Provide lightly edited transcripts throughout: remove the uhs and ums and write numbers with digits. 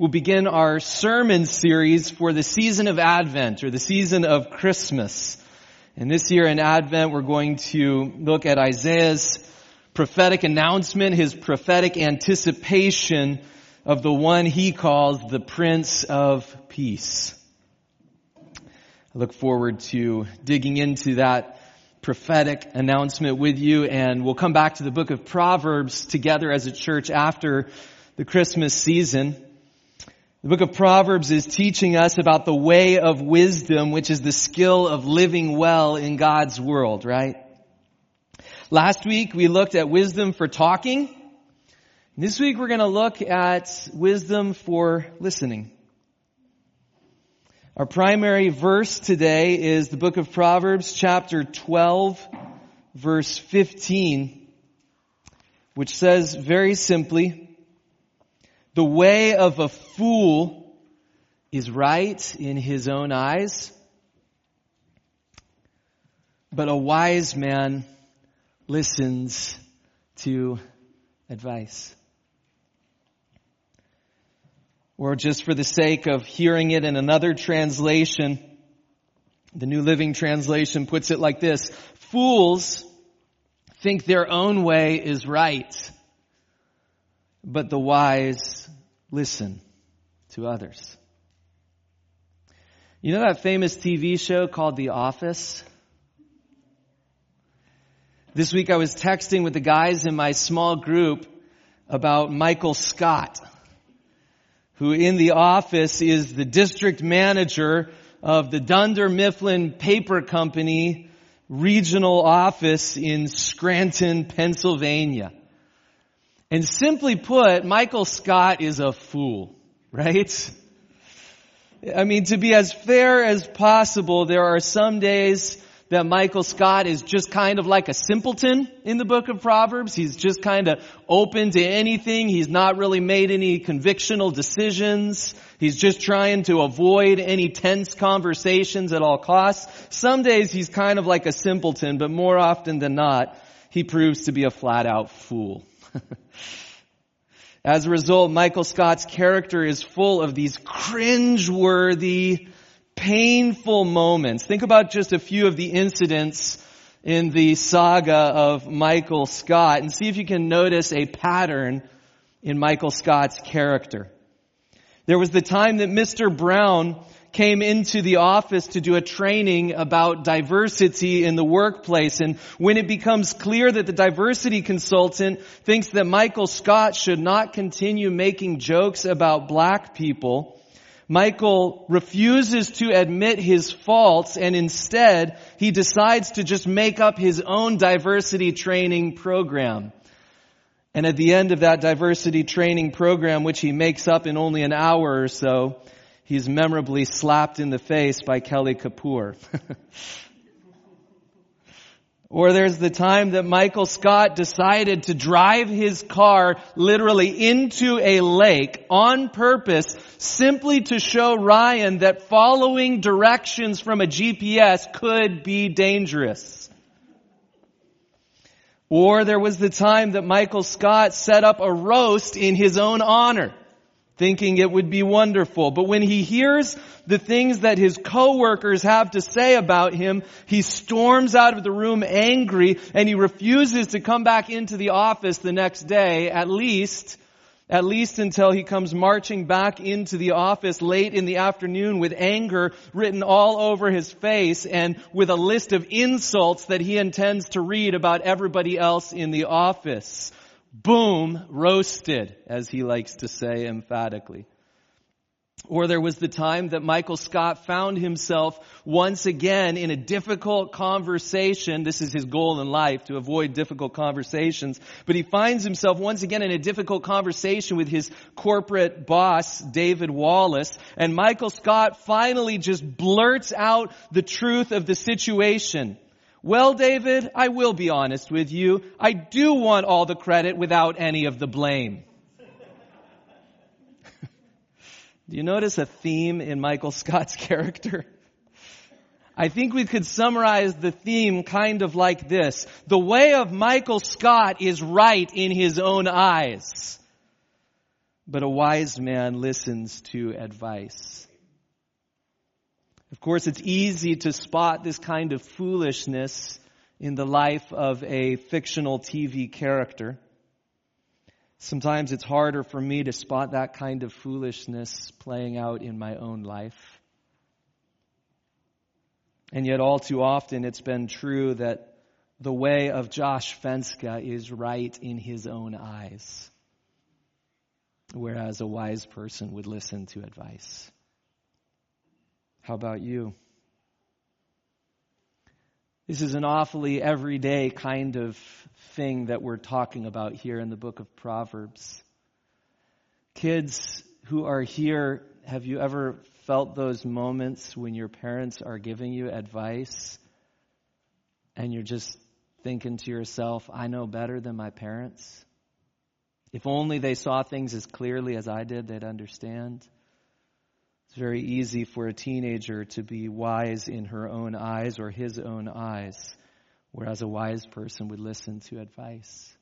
we'll begin our sermon series for the season of Advent, or the season of Christmas. And this year in Advent, we're going to look at Isaiah's prophetic announcement, his prophetic anticipation of the one he calls the Prince of Peace. I look forward to digging into that prophetic announcement with you, and we'll come back to the book of Proverbs together as a church after the Christmas season. The book of Proverbs is teaching us about the way of wisdom, which is the skill of living well in God's world, right? Last week we looked at wisdom for talking. This week we're going to look at wisdom for listening. Our primary verse today is the book of Proverbs, chapter 12, verse 15, which says very simply, "The way of a fool is right in his own eyes, but a wise man listens to advice." Or just for the sake of hearing it in another translation, the New Living Translation puts it like this: "Fools think their own way is right, but the wise listen to others." You know that famous TV show called The Office? This week I was texting with the guys in my small group about Michael Scott, who in The Office is the district manager of the Dunder Mifflin Paper Company regional office in Scranton, Pennsylvania. And simply put, Michael Scott is a fool, right? I mean, to be as fair as possible, there are some days that Michael Scott is just kind of like a simpleton in the book of Proverbs. He's just kind of open to anything. He's not really made any convictional decisions. He's just trying to avoid any tense conversations at all costs. Some days he's kind of like a simpleton, but more often than not, he proves to be a flat-out fool. As a result, Michael Scott's character is full of these cringe-worthy, painful moments. Think about just a few of the incidents in the saga of Michael Scott and see if you can notice a pattern in Michael Scott's character. There was the time that Mr. Brown came into the office to do a training about diversity in the workplace. And when it becomes clear that the diversity consultant thinks that Michael Scott should not continue making jokes about black people, Michael refuses to admit his faults, and instead he decides to just make up his own diversity training program. And at the end of that diversity training program, which he makes up in only an hour or so, he's memorably slapped in the face by Kelly Kapoor. Or there's the time that Michael Scott decided to drive his car literally into a lake on purpose simply to show Ryan that following directions from a GPS could be dangerous. Or there was the time that Michael Scott set up a roast in his own honor, thinking it would be wonderful. But when he hears the things that his coworkers have to say about him, he storms out of the room angry, and he refuses to come back into the office the next day, at least until he comes marching back into the office late in the afternoon with anger written all over his face and with a list of insults that he intends to read about everybody else in the office. Boom, roasted, as he likes to say emphatically. Or there was the time that Michael Scott found himself once again in a difficult conversation. This is his goal in life, to avoid difficult conversations. But he finds himself once again in a difficult conversation with his corporate boss, David Wallace. And Michael Scott finally just blurts out the truth of the situation. "Well, David, I will be honest with you. I do want all the credit without any of the blame." Do you notice a theme in Michael Scott's character? I think we could summarize the theme kind of like this. The way of Michael Scott is right in his own eyes, but a wise man listens to advice. Of course, it's easy to spot this kind of foolishness in the life of a fictional TV character. Sometimes it's harder for me to spot that kind of foolishness playing out in my own life. And yet all too often it's been true that the way of Josh Fenska is right in his own eyes, whereas a wise person would listen to advice. How about you? This is an awfully everyday kind of thing that we're talking about here in the book of Proverbs. Kids who are here, have you ever felt those moments when your parents are giving you advice and you're just thinking to yourself, I know better than my parents? If only they saw things as clearly as I did, they'd understand. It's very easy for a teenager to be wise in her own eyes or his own eyes, whereas a wise person would listen to advice.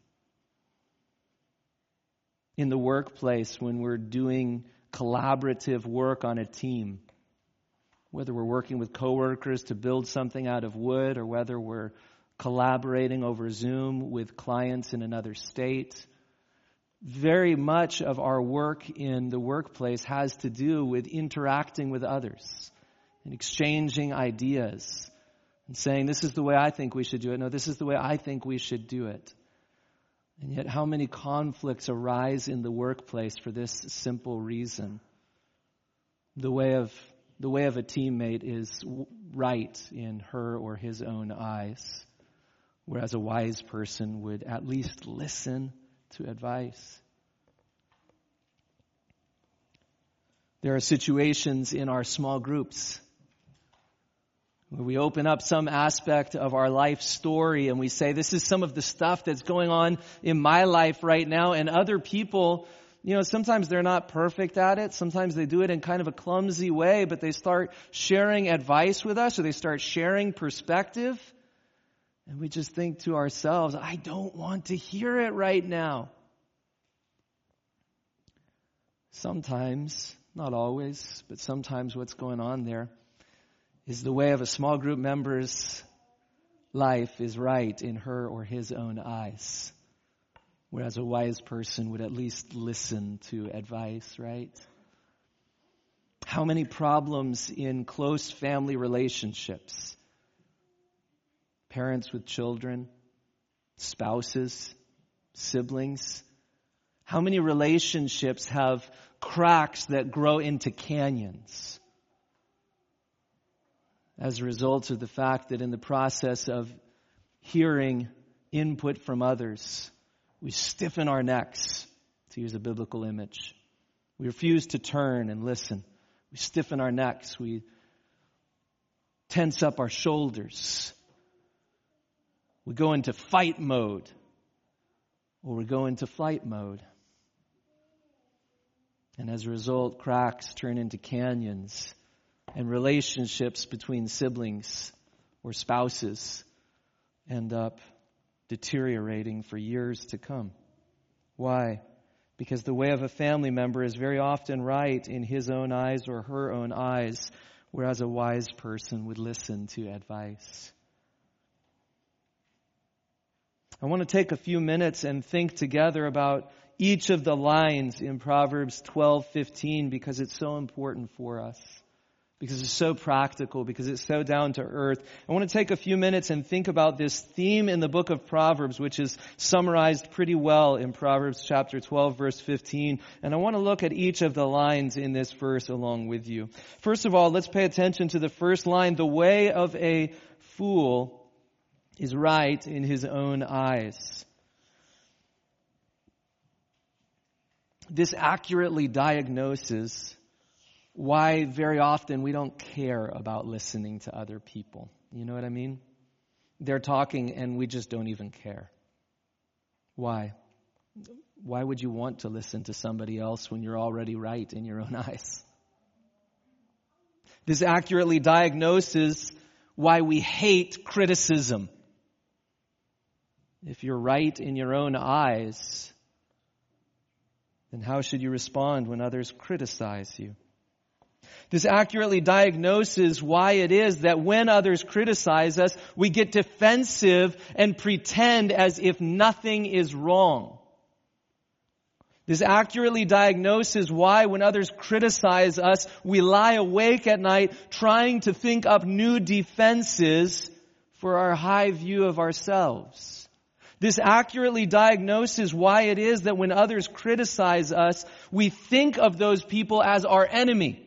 In the workplace, when we're doing collaborative work on a team, whether we're working with coworkers to build something out of wood or whether we're collaborating over Zoom with clients in another state, very much of our work in the workplace has to do with interacting with others and exchanging ideas and saying, this is the way I think we should do it. No, this is the way I think we should do it. And yet how many conflicts arise in the workplace for this simple reason? The way of a teammate is right in her or his own eyes, whereas a wise person would at least listen to advice. There are situations in our small groups where we open up some aspect of our life story and we say, this is some of the stuff that's going on in my life right now. And other people, sometimes they're not perfect at it. Sometimes they do it in kind of a clumsy way, but they start sharing advice with us or they start sharing perspective. And we just think to ourselves, I don't want to hear it right now. Sometimes, not always, but sometimes what's going on there is the way of a small group member's life is right in her or his own eyes, whereas a wise person would at least listen to advice, right? How many problems in close family relationships? Parents with children, spouses, siblings. How many relationships have cracks that grow into canyons as a result of the fact that in the process of hearing input from others, we stiffen our necks, to use a biblical image. We refuse to turn and listen. We stiffen our necks. We tense up our shoulders. We go into fight mode, or we go into flight mode. And as a result, cracks turn into canyons, and relationships between siblings or spouses end up deteriorating for years to come. Why? Because the way of a family member is very often right in his own eyes or her own eyes, whereas a wise person would listen to advice. I want to take a few minutes and think together about each of the lines in Proverbs 12:15 because it's so important for us, because it's so practical, because it's so down to earth. I want to take a few minutes and think about this theme in the book of Proverbs, which is summarized pretty well in Proverbs chapter 12, verse 15. And I want to look at each of the lines in this verse along with you. First of all, let's pay attention to the first line. The way of a fool is right in his own eyes. This accurately diagnoses why very often we don't care about listening to other people. You know what I mean? They're talking and we just don't even care. Why? Why would you want to listen to somebody else when you're already right in your own eyes? This accurately diagnoses why we hate criticism. If you're right in your own eyes, then how should you respond when others criticize you? This accurately diagnoses why it is that when others criticize us, we get defensive and pretend as if nothing is wrong. This accurately diagnoses why when others criticize us, we lie awake at night trying to think up new defenses for our high view of ourselves. This accurately diagnoses why it is that when others criticize us, we think of those people as our enemy,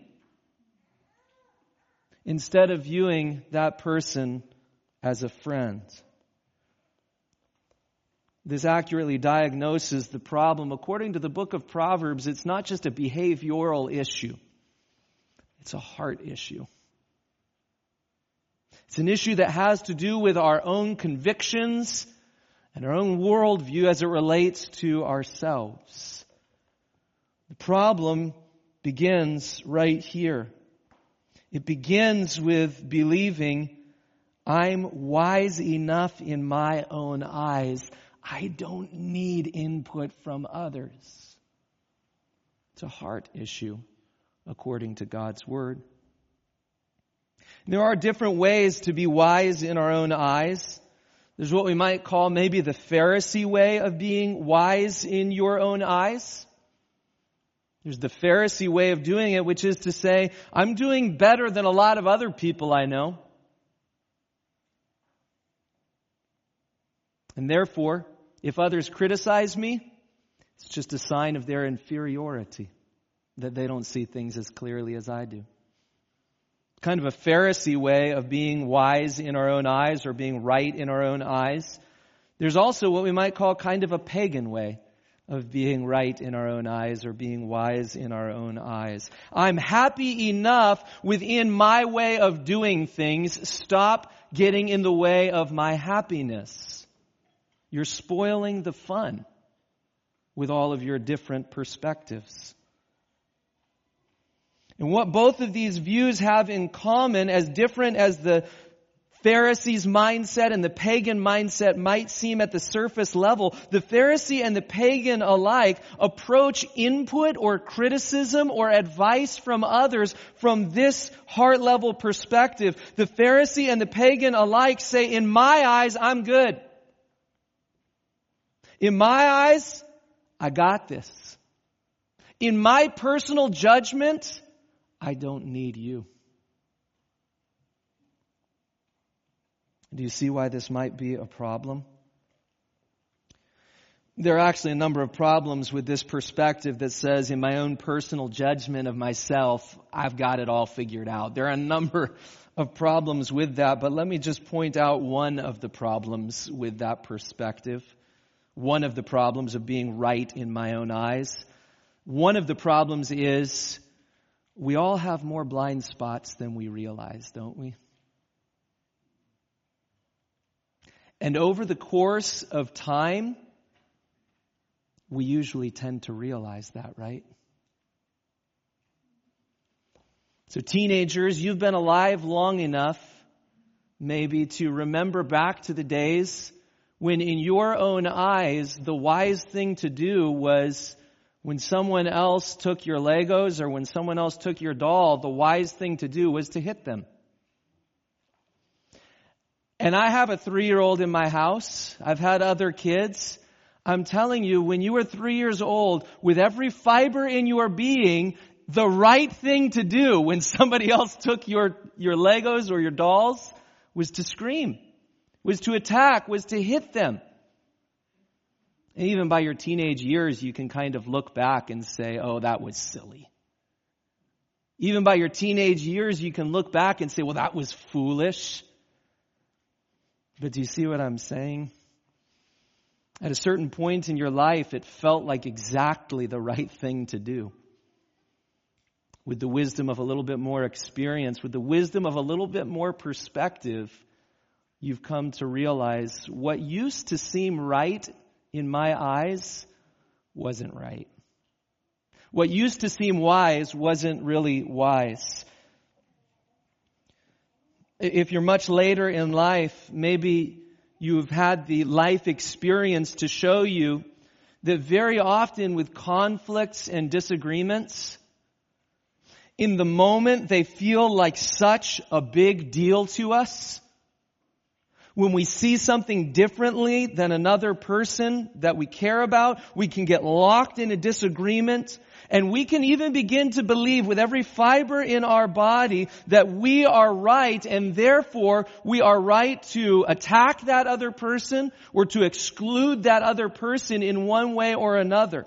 instead of viewing that person as a friend. This accurately diagnoses the problem. According to the book of Proverbs, it's not just a behavioral issue. It's a heart issue. It's an issue that has to do with our own convictions and our own worldview as it relates to ourselves. The problem begins right here. It begins with believing I'm wise enough in my own eyes. I don't need input from others. It's a heart issue, according to God's Word. There are different ways to be wise in our own eyes. There's what we might call maybe the Pharisee way of being wise in your own eyes. There's the Pharisee way of doing it, which is to say, I'm doing better than a lot of other people I know. And therefore, if others criticize me, it's just a sign of their inferiority, that they don't see things as clearly as I do. Kind of a Pharisee way of being wise in our own eyes or being right in our own eyes. There's also what we might call kind of a pagan way of being right in our own eyes or being wise in our own eyes. I'm happy enough within my way of doing things. Stop getting in the way of my happiness. You're spoiling the fun with all of your different perspectives. And what both of these views have in common, as different as the Pharisee's mindset and the pagan mindset might seem at the surface level, the Pharisee and the pagan alike approach input or criticism or advice from others from this heart level perspective. The Pharisee and the pagan alike say, in my eyes, I'm good. In my eyes, I got this. In my personal judgment, I don't need you. Do you see why this might be a problem? There are actually a number of problems with this perspective that says, in my own personal judgment of myself, I've got it all figured out. There are a number of problems with that, but let me just point out one of the problems with that perspective. One of the problems of being right in my own eyes. One of the problems is we all have more blind spots than we realize, don't we? And over the course of time, we usually tend to realize that, right? So teenagers, you've been alive long enough maybe to remember back to the days when in your own eyes, the wise thing to do was when someone else took your Legos or when someone else took your doll, the wise thing to do was to hit them. And I have a 3-year-old in my house. I've had other kids. I'm telling you, when you were 3 years old, with every fiber in your being, the right thing to do when somebody else took your Legos or your dolls was to scream, was to attack, was to hit them. And even by your teenage years, you can kind of look back and say, oh, that was silly. Even by your teenage years, you can look back and say, well, that was foolish. But do you see what I'm saying? At a certain point in your life, it felt like exactly the right thing to do. With the wisdom of a little bit more experience, with the wisdom of a little bit more perspective, you've come to realize what used to seem right in my eyes wasn't right. What used to seem wise wasn't really wise. If you're much later in life, maybe you've had the life experience to show you that very often with conflicts and disagreements, in the moment they feel like such a big deal to us. When we see something differently than another person that we care about, we can get locked in a disagreement, and we can even begin to believe with every fiber in our body that we are right, and therefore we are right to attack that other person or to exclude that other person in one way or another.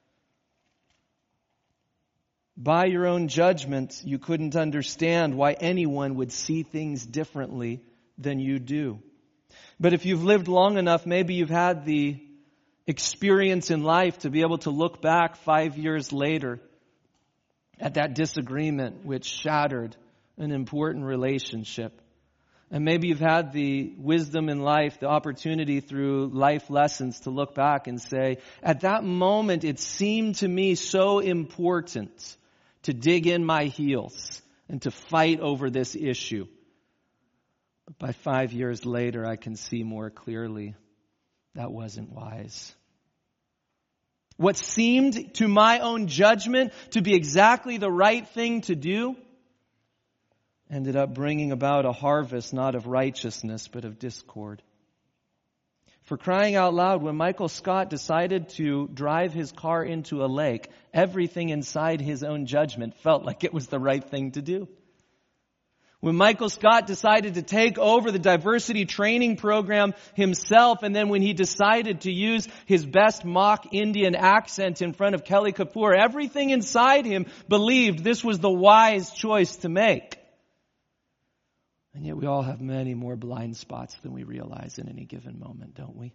By your own judgment, you couldn't understand why anyone would see things differently than you do. But if you've lived long enough, maybe you've had the experience in life to be able to look back 5 years later at that disagreement which shattered an important relationship. And maybe you've had the wisdom in life, the opportunity through life lessons to look back and say, at that moment it seemed to me so important to dig in my heels and to fight over this issue. But by 5 years later, I can see more clearly that wasn't wise. What seemed to my own judgment to be exactly the right thing to do ended up bringing about a harvest not of righteousness but of discord. For crying out loud, when Michael Scott decided to drive his car into a lake, everything inside his own judgment felt like it was the right thing to do. When Michael Scott decided to take over the diversity training program himself, and then when he decided to use his best mock Indian accent in front of Kelly Kapoor, everything inside him believed this was the wise choice to make. And yet we all have many more blind spots than we realize in any given moment, don't we?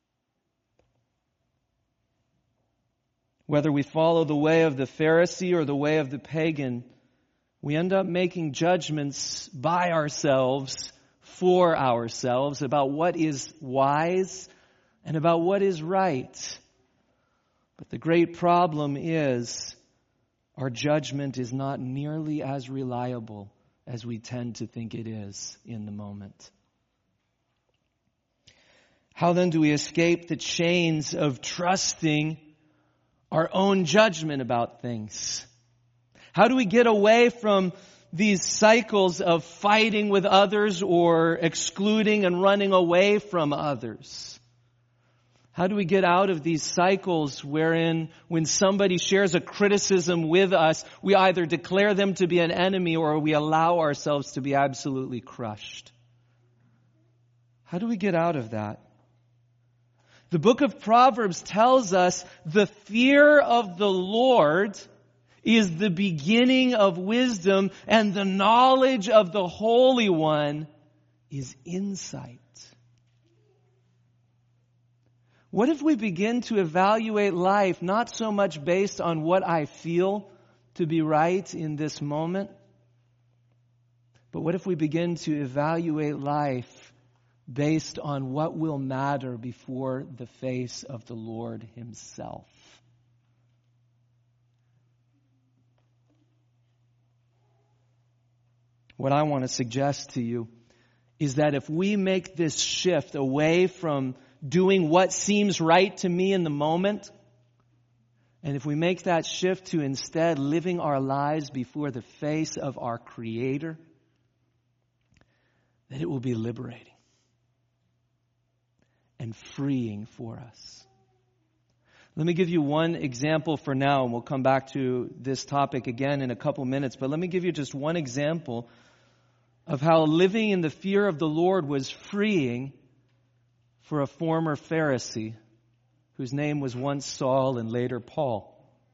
Whether we follow the way of the Pharisee or the way of the pagan, we end up making judgments by ourselves, for ourselves, about what is wise and about what is right. But the great problem is our judgment is not nearly as reliable as we tend to think it is in the moment. How then do we escape the chains of trusting our own judgment about things? How do we get away from these cycles of fighting with others or excluding and running away from others? How do we get out of these cycles wherein when somebody shares a criticism with us, we either declare them to be an enemy or we allow ourselves to be absolutely crushed? How do we get out of that? The book of Proverbs tells us the fear of the Lord is the beginning of wisdom, and the knowledge of the Holy One is insight. What if we begin to evaluate life not so much based on what I feel to be right in this moment, but what if we begin to evaluate life based on what will matter before the face of the Lord Himself? What I want to suggest to you is that if we make this shift away from doing what seems right to me in the moment, and if we make that shift to instead living our lives before the face of our Creator, that it will be liberating and freeing for us. Let me give you one example for now, and we'll come back to this topic again in a couple minutes, but let me give you just one example of how living in the fear of the Lord was freeing for a former Pharisee whose name was once Saul and later Paul.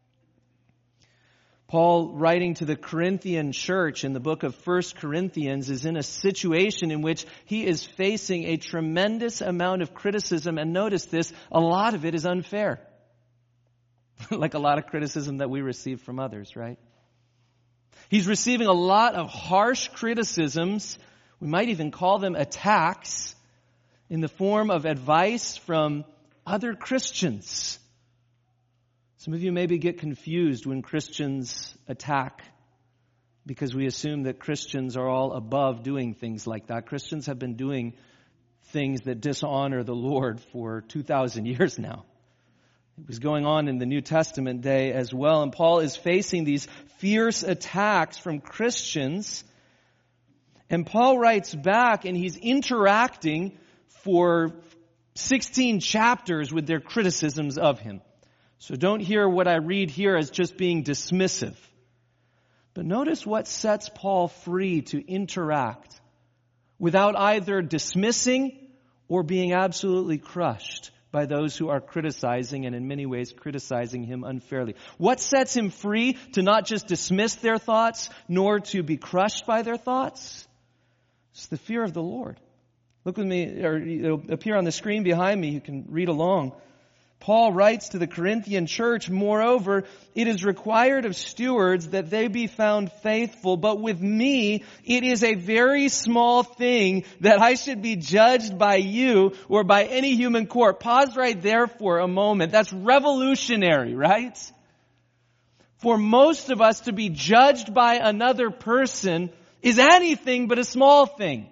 Paul, writing to the Corinthian church in the book of 1 Corinthians, is in a situation in which he is facing a tremendous amount of criticism, and notice this, a lot of it is unfair. Like a lot of criticism that we receive from others, right? He's receiving a lot of harsh criticisms. We might even call them attacks in the form of advice from other Christians. Some of you maybe get confused when Christians attack because we assume that Christians are all above doing things like that. Christians have been doing things that dishonor the Lord for 2,000 years now. It was going on in the New Testament day as well. And Paul is facing these fierce attacks from Christians. And Paul writes back, and he's interacting for 16 chapters with their criticisms of him. So don't hear what I read here as just being dismissive. But notice what sets Paul free to interact without either dismissing or being absolutely crushed by those who are criticizing, and in many ways criticizing him unfairly. What sets him free to not just dismiss their thoughts, nor to be crushed by their thoughts? It's the fear of the Lord. Look with me, or it'll appear on the screen behind me. You can read along. Paul writes to the Corinthian church, "Moreover, it is required of stewards that they be found faithful, but with me it is a very small thing that I should be judged by you or by any human court." Pause right there for a moment. That's revolutionary, right? For most of us, to be judged by another person is anything but a small thing.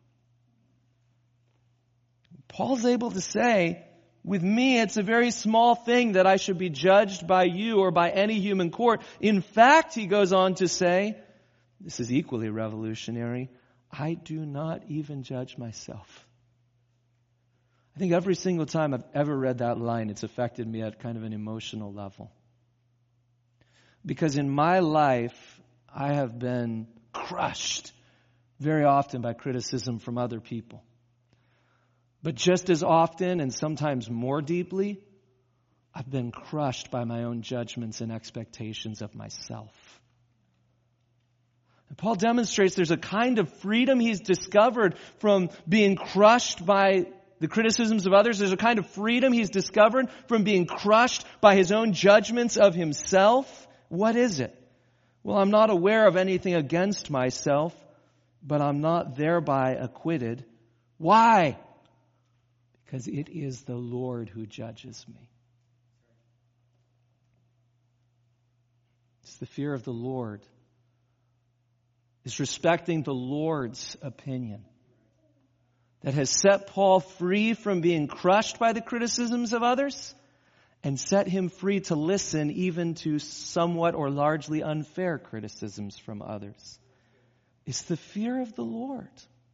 Paul's able to say, with me, it's a very small thing that I should be judged by you or by any human court. In fact, he goes on to say, this is equally revolutionary, I do not even judge myself. I think every single time I've ever read that line, it's affected me at kind of an emotional level. Because in my life, I have been crushed very often by criticism from other people. But just as often, and sometimes more deeply, I've been crushed by my own judgments and expectations of myself. And Paul demonstrates there's a kind of freedom he's discovered from being crushed by the criticisms of others. There's a kind of freedom he's discovered from being crushed by his own judgments of himself. What is it? Well, I'm not aware of anything against myself, but I'm not thereby acquitted. Why? Because it is the Lord who judges me. It's the fear of the Lord. It's respecting the Lord's opinion that has set Paul free from being crushed by the criticisms of others and set him free to listen even to somewhat or largely unfair criticisms from others. It's the fear of the Lord.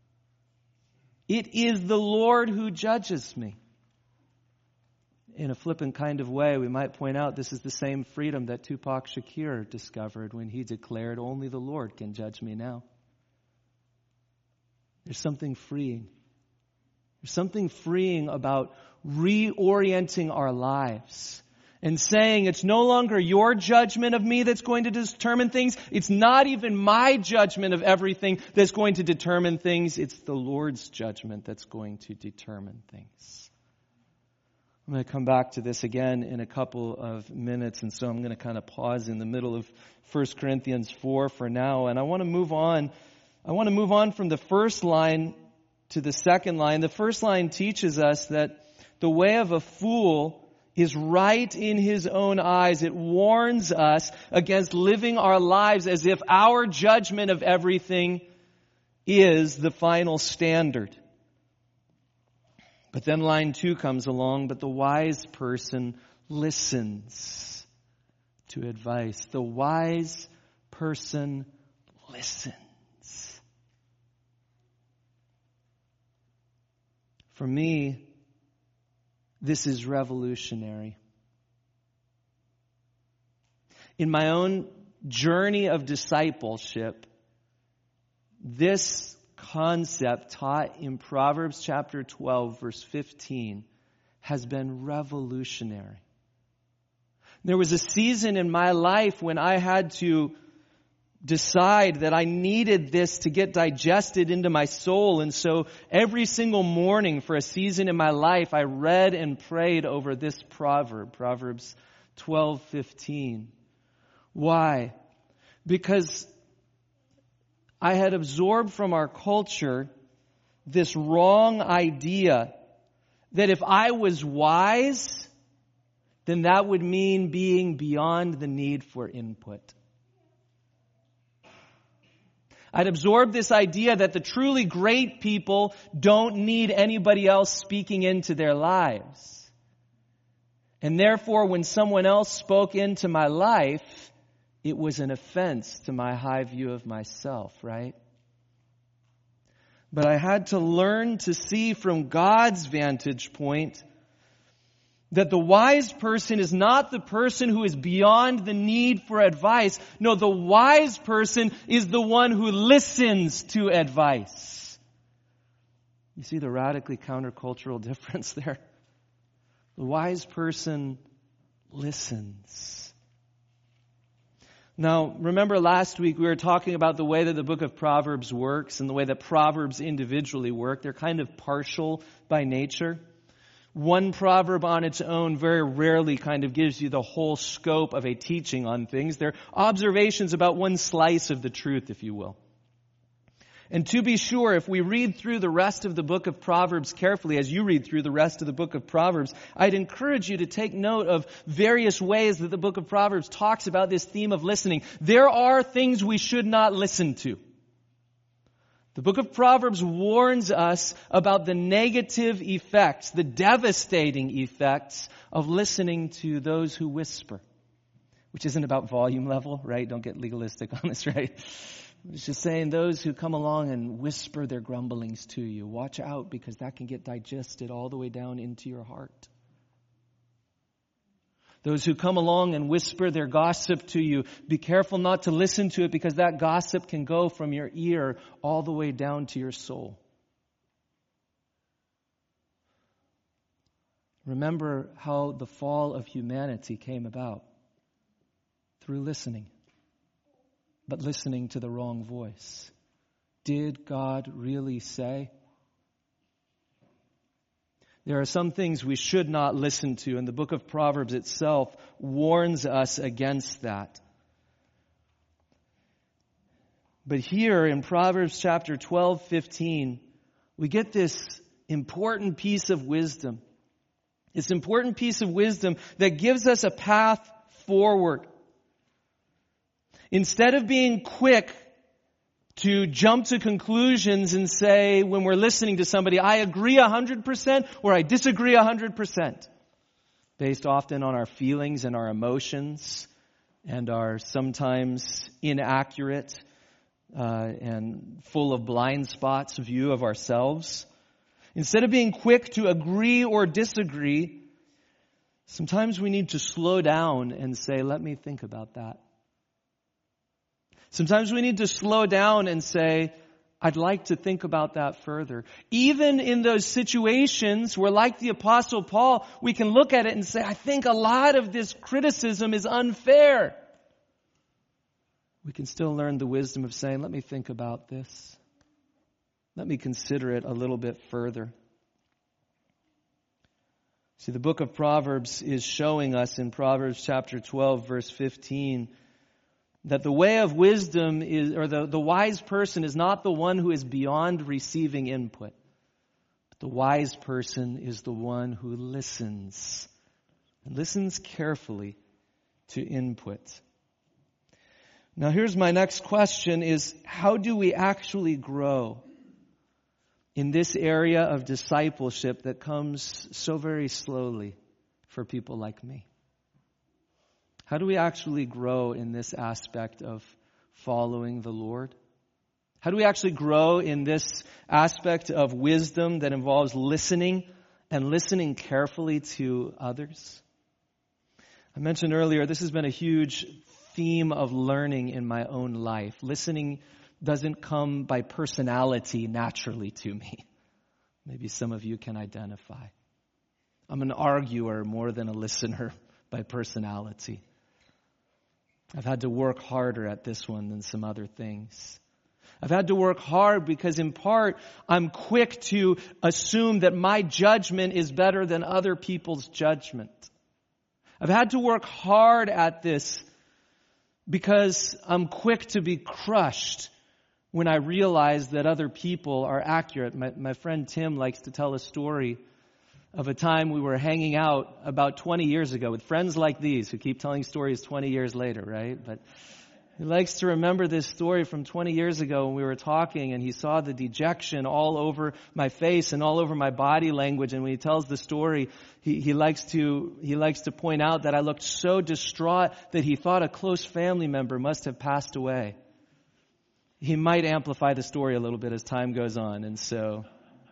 It is the Lord who judges me. In a flippant kind of way, we might point out this is the same freedom that Tupac Shakur discovered when he declared, "Only the Lord can judge me now." There's something freeing. There's something freeing about reorienting our lives and saying it's no longer your judgment of me that's going to determine things. It's not even my judgment of everything that's going to determine things. It's the Lord's judgment that's going to determine things. I'm going to come back to this again in a couple of minutes, and so I'm going to kind of pause in the middle of 1 Corinthians 4 for now, and I want to move on. I want to move on from the first line to the second line. The first line teaches us that the way of a fool is right in his own eyes. It warns us against living our lives as if our judgment of everything is the final standard. But then line 2 comes along, but the wise person listens to advice. The wise person listens. For me, this is revolutionary. In my own journey of discipleship, this concept taught in Proverbs chapter 12, verse 15, has been revolutionary. There was a season in my life when I had to decide that I needed this to get digested into my soul. And so every single morning for a season in my life, I read and prayed over this proverb, Proverbs 12:15. Why? Because I had absorbed from our culture this wrong idea that if I was wise, then that would mean being beyond the need for input. I'd absorbed this idea that the truly great people don't need anybody else speaking into their lives. And therefore, when someone else spoke into my life, it was an offense to my high view of myself, right? But I had to learn to see from God's vantage point that the wise person is not the person who is beyond the need for advice. No, the wise person is the one who listens to advice. You see the radically countercultural difference there? The wise person listens. Now, remember last week we were talking about the way that the book of Proverbs works and the way that Proverbs individually work. They're kind of partial by nature. One proverb on its own very rarely kind of gives you the whole scope of a teaching on things. They're observations about one slice of the truth, if you will. And to be sure, if we read through the rest of the book of Proverbs carefully, as you read through the rest of the book of Proverbs, I'd encourage you to take note of various ways that the book of Proverbs talks about this theme of listening. There are things we should not listen to. The book of Proverbs warns us about the negative effects, the devastating effects of listening to those who whisper, which isn't about volume level, right? Don't get legalistic on this, right? It's just saying those who come along and whisper their grumblings to you, watch out because that can get digested all the way down into your heart. Those who come along and whisper their gossip to you, be careful not to listen to it because that gossip can go from your ear all the way down to your soul. Remember how the fall of humanity came about through listening, but listening to the wrong voice. Did God really say? There are some things we should not listen to, and the book of Proverbs itself warns us against that. But here in Proverbs chapter 12:15, we get this important piece of wisdom. This important piece of wisdom that gives us a path forward. Instead of being quick to jump to conclusions and say, when we're listening to somebody, I agree 100% or I disagree 100%, based often on our feelings and our emotions and our sometimes inaccurate and full of blind spots view of ourselves. Instead of being quick to agree or disagree, sometimes we need to slow down and say, let me think about that. Sometimes we need to slow down and say, I'd like to think about that further. Even in those situations where, like the Apostle Paul, we can look at it and say, I think a lot of this criticism is unfair. We can still learn the wisdom of saying, let me think about this. Let me consider it a little bit further. See, the book of Proverbs is showing us in Proverbs chapter 12, verse 15, that the way of wisdom is, or the wise person is not the one who is beyond receiving input. But the wise person is the one who listens, and listens carefully to input. Now here's my next question is, how do we actually grow in this area of discipleship that comes so very slowly for people like me? How do we actually grow in this aspect of following the Lord? How do we actually grow in this aspect of wisdom that involves listening and listening carefully to others? I mentioned earlier, this has been a huge theme of learning in my own life. Listening doesn't come by personality naturally to me. Maybe some of you can identify. I'm an arguer more than a listener by personality. I've had to work harder at this one than some other things. I've had to work hard because in part, I'm quick to assume that my judgment is better than other people's judgment. I've had to work hard at this because I'm quick to be crushed when I realize that other people are accurate. My friend Tim likes to tell a story of a time we were hanging out about 20 years ago with friends like these who keep telling stories 20 years later, right? But He likes to remember this story from 20 years ago when we were talking, and he saw the dejection all over my face and all over my body language. And when he tells the story, he likes to point out that I looked so distraught that he thought a close family member must have passed away. He might amplify the story a little bit as time goes on, and so...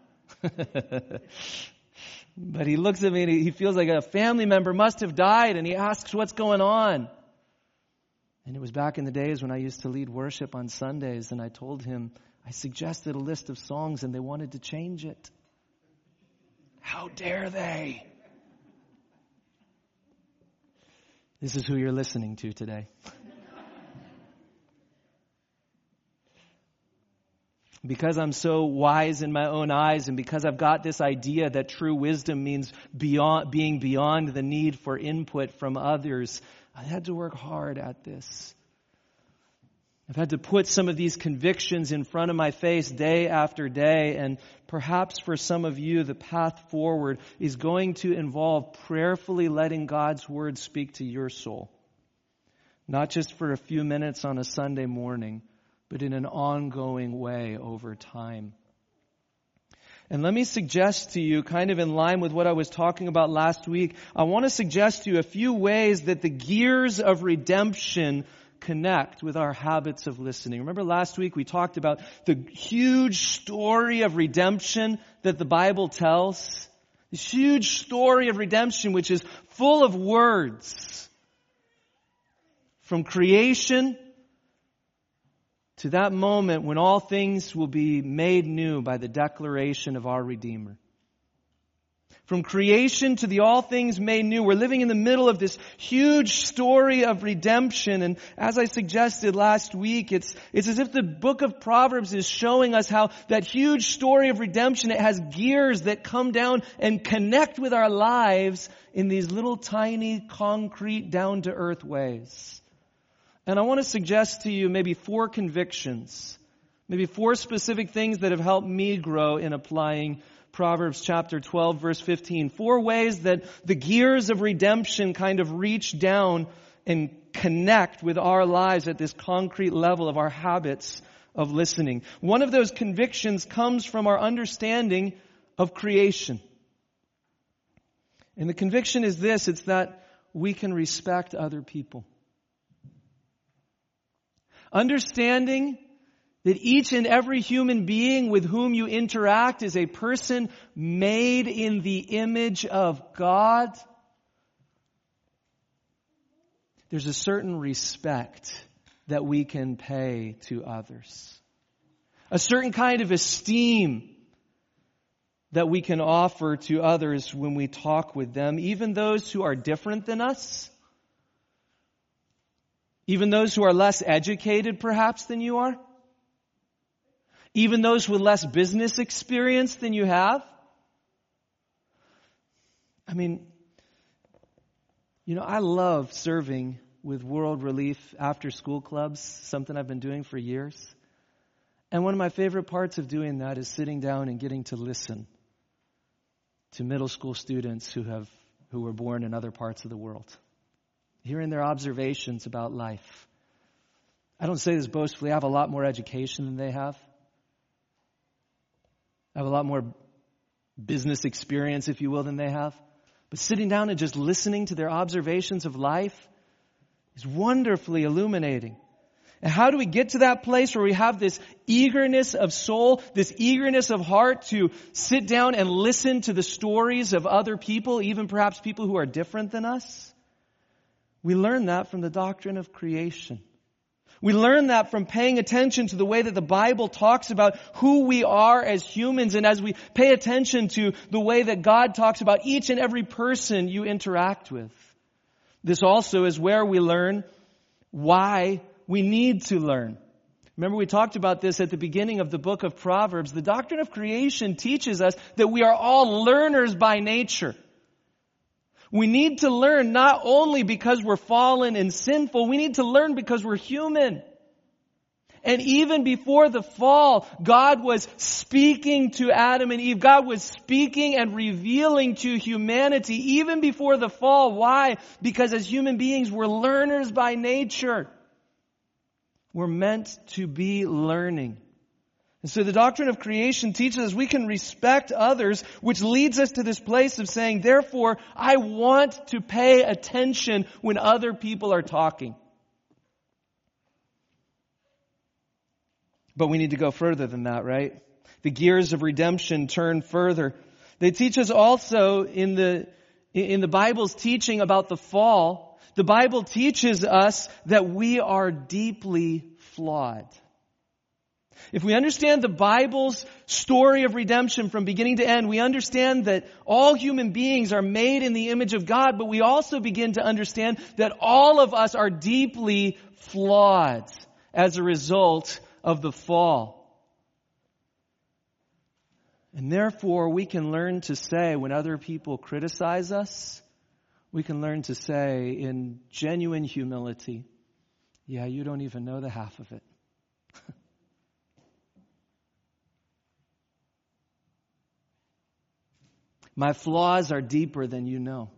But he looks at me and he feels like a family member must have died, and he asks, what's going on? And it was back in the days when I used to lead worship on Sundays, and I told him, I suggested a list of songs and they wanted to change it. How dare they? This is who you're listening to today. Because I'm so wise in my own eyes, and because I've got this idea that true wisdom means being beyond the need for input from others, I had to work hard at this. I've had to put some of these convictions in front of my face day after day, and perhaps for some of you, the path forward is going to involve prayerfully letting God's Word speak to your soul. Not just for a few minutes on a Sunday morning, but in an ongoing way over time. And let me suggest to you, kind of in line with what I was talking about last week, I want to suggest to you a few ways that the gears of redemption connect with our habits of listening. Remember last week we talked about the huge story of redemption that the Bible tells? This huge story of redemption which is full of words. From creation to that moment when all things will be made new by the declaration of our Redeemer. From creation to the all things made new, we're living in the middle of this huge story of redemption. And as I suggested last week, it's as if the book of Proverbs is showing us how that huge story of redemption, it has gears that come down and connect with our lives in these little tiny, concrete, down-to-earth ways. And I want to suggest to you maybe 4 convictions, maybe 4 specific things that have helped me grow in applying Proverbs chapter 12, verse 15. 4 ways that the gears of redemption kind of reach down and connect with our lives at this concrete level of our habits of listening. One of those convictions comes from our understanding of creation. And the conviction is this, it's that we can respect other people. Understanding that each and every human being with whom you interact is a person made in the image of God. There's a certain respect that we can pay to others. A certain kind of esteem that we can offer to others when we talk with them, even those who are different than us. Even those who are less educated, perhaps, than you are. Even those with less business experience than you have. I mean, I love serving with World Relief after school clubs, something I've been doing for years. And one of my favorite parts of doing that is sitting down and getting to listen to middle school students who were born in other parts of the world. Hearing their observations about life. I don't say this boastfully. I have a lot more education than they have. I have a lot more business experience, if you will, than they have. But sitting down and just listening to their observations of life is wonderfully illuminating. And how do we get to that place where we have this eagerness of soul, this eagerness of heart to sit down and listen to the stories of other people, even perhaps people who are different than us? We learn that from the doctrine of creation. We learn that from paying attention to the way that the Bible talks about who we are as humans, and as we pay attention to the way that God talks about each and every person you interact with. This also is where we learn why we need to learn. Remember, we talked about this at the beginning of the book of Proverbs. The doctrine of creation teaches us that we are all learners by nature. We need to learn not only because we're fallen and sinful, we need to learn because we're human. And even before the fall, God was speaking to Adam and Eve. God was speaking and revealing to humanity even before the fall. Why? Because as human beings, we're learners by nature. We're meant to be learning. And so the doctrine of creation teaches us we can respect others, which leads us to this place of saying, therefore, I want to pay attention when other people are talking. But we need to go further than that, right? The gears of redemption turn further. They teach us also in the Bible's teaching about the fall, the Bible teaches us that we are deeply flawed. If we understand the Bible's story of redemption from beginning to end, we understand that all human beings are made in the image of God, but we also begin to understand that all of us are deeply flawed as a result of the fall. And therefore, we can learn to say when other people criticize us, we can learn to say in genuine humility, yeah, you don't even know the half of it. My flaws are deeper than you know.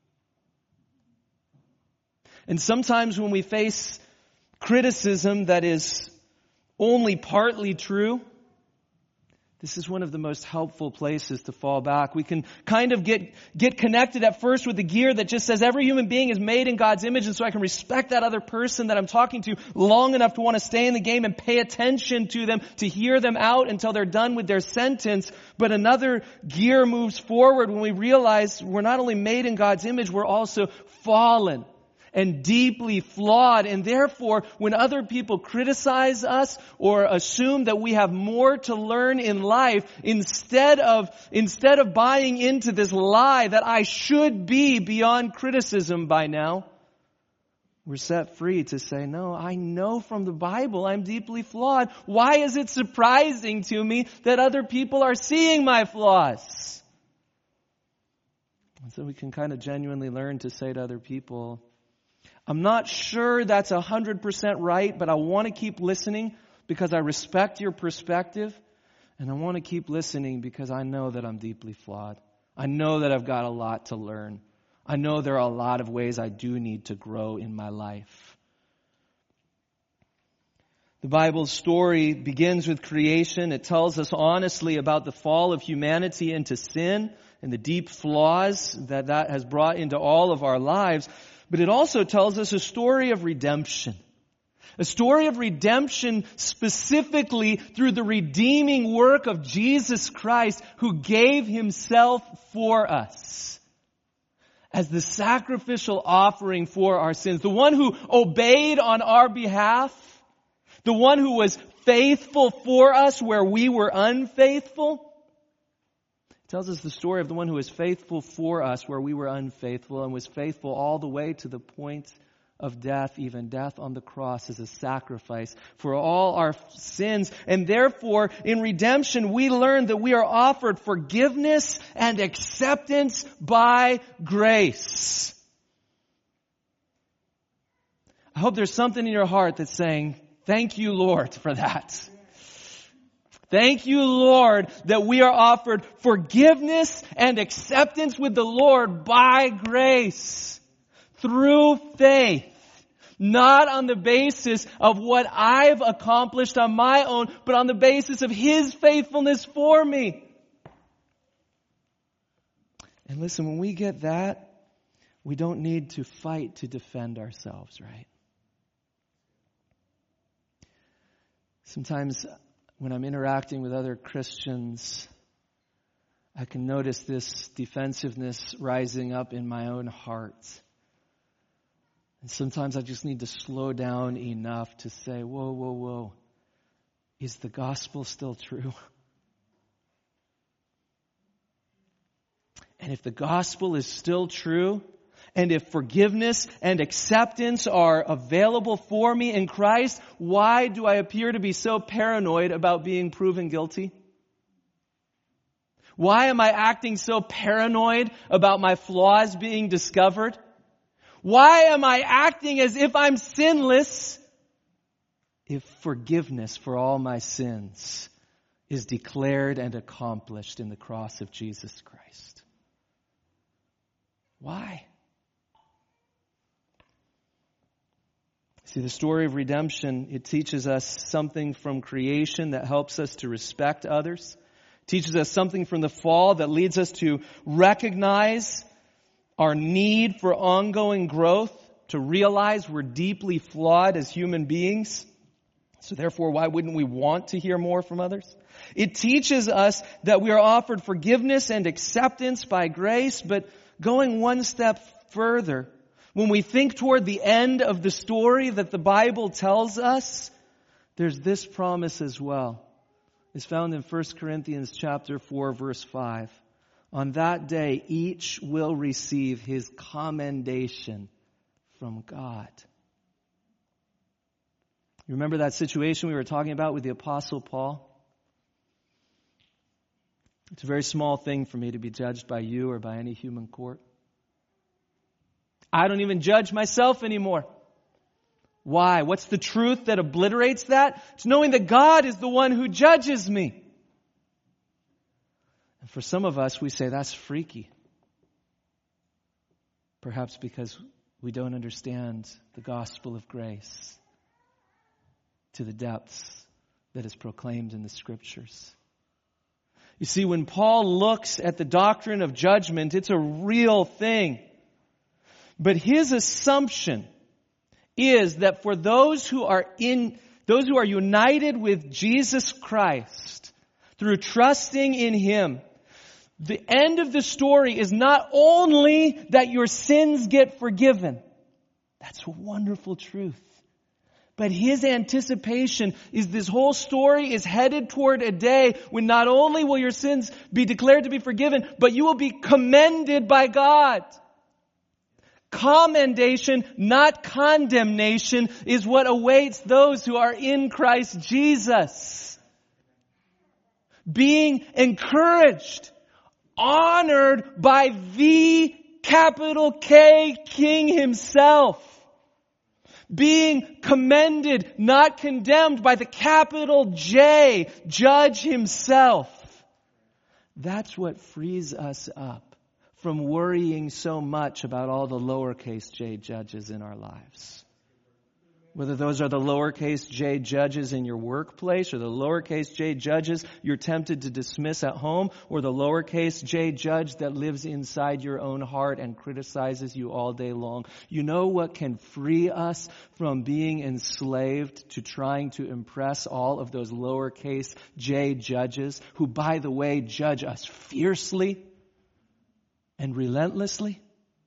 And sometimes when we face criticism that is only partly true, this is one of the most helpful places to fall back. We can kind of get connected at first with the gear that just says every human being is made in God's image, and so I can respect that other person that I'm talking to long enough to want to stay in the game and pay attention to them, to hear them out until they're done with their sentence. But another gear moves forward when we realize we're not only made in God's image, we're also fallen and deeply flawed. And therefore, when other people criticize us or assume that we have more to learn in life, instead of buying into this lie that I should be beyond criticism by now, we're set free to say, no, I know from the Bible I'm deeply flawed. Why is it surprising to me that other people are seeing my flaws? And so we can kind of genuinely learn to say to other people, I'm not sure that's 100% right, but I want to keep listening because I respect your perspective. And I want to keep listening because I know that I'm deeply flawed. I know that I've got a lot to learn. I know there are a lot of ways I do need to grow in my life. The Bible's story begins with creation. It tells us honestly about the fall of humanity into sin and the deep flaws that has brought into all of our lives. But it also tells us a story of redemption. A story of redemption specifically through the redeeming work of Jesus Christ, who gave himself for us as the sacrificial offering for our sins. The one who obeyed on our behalf. The one who was faithful for us where we were unfaithful. It tells us the story of the one who was faithful for us where we were unfaithful, and was faithful all the way to the point of death, even death on the cross as a sacrifice for all our sins. And therefore, in redemption, we learn that we are offered forgiveness and acceptance by grace. I hope there's something in your heart that's saying, thank you, Lord, for that. Thank you, Lord, that we are offered forgiveness and acceptance with the Lord by grace, through faith, not on the basis of what I've accomplished on my own, but on the basis of His faithfulness for me. And listen, when we get that, we don't need to fight to defend ourselves, right? Sometimes when I'm interacting with other Christians, I can notice this defensiveness rising up in my own heart. And sometimes I just need to slow down enough to say, whoa, whoa, whoa. Is the gospel still true? And if the gospel is still true, and if forgiveness and acceptance are available for me in Christ, why do I appear to be so paranoid about being proven guilty? Why am I acting so paranoid about my flaws being discovered? Why am I acting as if I'm sinless if forgiveness for all my sins is declared and accomplished in the cross of Jesus Christ? Why? See, the story of redemption, it teaches us something from creation that helps us to respect others. It teaches us something from the fall that leads us to recognize our need for ongoing growth, to realize we're deeply flawed as human beings. So therefore, why wouldn't we want to hear more from others? It teaches us that we are offered forgiveness and acceptance by grace, but going one step further, when we think toward the end of the story that the Bible tells us, there's this promise as well. It's found in 1 Corinthians chapter 4, verse 5. On that day, each will receive his commendation from God. You remember that situation we were talking about with the Apostle Paul? It's a very small thing for me to be judged by you or by any human court. I don't even judge myself anymore. Why? What's the truth that obliterates that? It's knowing that God is the one who judges me. And for some of us, we say that's freaky. Perhaps because we don't understand the gospel of grace to the depths that is proclaimed in the Scriptures. You see, when Paul looks at the doctrine of judgment, it's a real thing. But his assumption is that for those who are united with Jesus Christ through trusting in Him, the end of the story is not only that your sins get forgiven. That's a wonderful truth. But his anticipation is this whole story is headed toward a day when not only will your sins be declared to be forgiven, but you will be commended by God. Commendation, not condemnation, is what awaits those who are in Christ Jesus. Being encouraged, honored by the capital K King Himself. Being commended, not condemned by the capital J, Judge Himself. That's what frees us up from worrying so much about all the lowercase j judges in our lives. Whether those are the lowercase j judges in your workplace or the lowercase j judges you're tempted to dismiss at home or the lowercase j judge that lives inside your own heart and criticizes you all day long. You know what can free us from being enslaved to trying to impress all of those lowercase j judges who, by the way, judge us fiercely and relentlessly?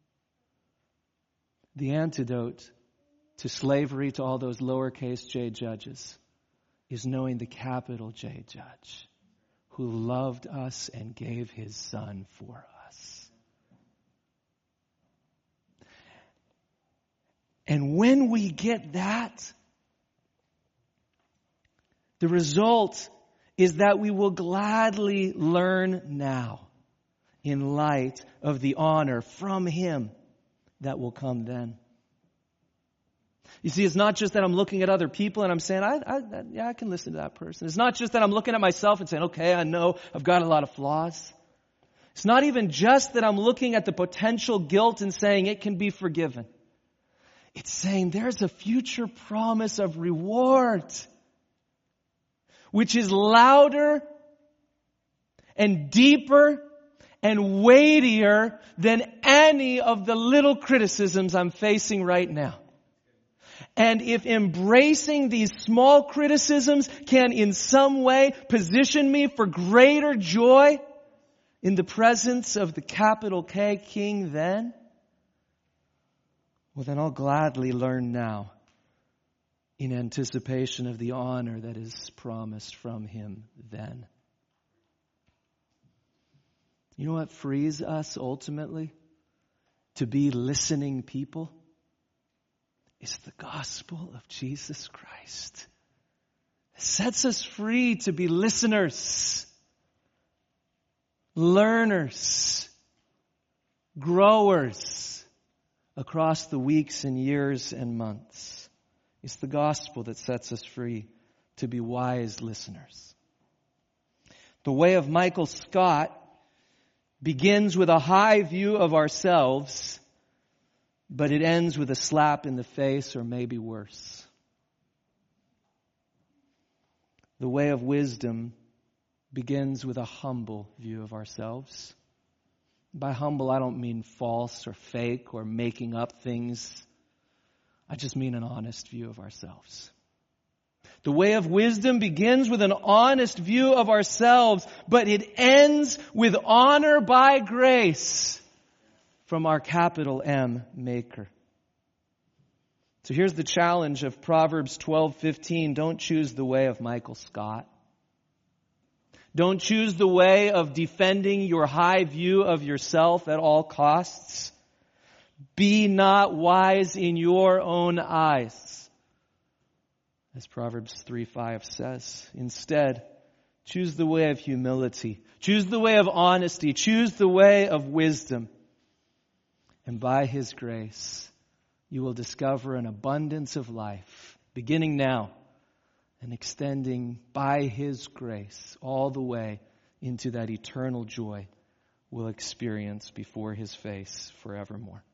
The antidote to slavery to all those lowercase j judges is knowing the capital J Judge who loved us and gave His Son for us. And when we get that, the result is that we will gladly learn now in light of the honor from Him that will come then. You see, it's not just that I'm looking at other people and I'm saying, I can listen to that person. It's not just that I'm looking at myself and saying, okay, I know I've got a lot of flaws. It's not even just that I'm looking at the potential guilt and saying it can be forgiven. It's saying there's a future promise of reward, which is louder and deeper and weightier than any of the little criticisms I'm facing right now. And if embracing these small criticisms can in some way position me for greater joy in the presence of the capital K King then, well then I'll gladly learn now in anticipation of the honor that is promised from Him then. You know what frees us ultimately to be listening people? It's the gospel of Jesus Christ. It sets us free to be listeners, learners, growers across the weeks and years and months. It's the gospel that sets us free to be wise listeners. The way of Michael Scott begins with a high view of ourselves, but it ends with a slap in the face or maybe worse. The way of wisdom begins with a humble view of ourselves. By humble, I don't mean false or fake or making up things. I just mean an honest view of ourselves. The way of wisdom begins with an honest view of ourselves, but it ends with honor by grace from our capital M Maker. So here's the challenge of Proverbs 12:15. Don't choose the way of Michael Scott. Don't choose the way of defending your high view of yourself at all costs. Be not wise in your own eyes, as Proverbs 3:5 says. Instead, choose the way of humility. Choose the way of honesty. Choose the way of wisdom. And by His grace, you will discover an abundance of life, beginning now and extending by His grace all the way into that eternal joy we'll experience before His face forevermore.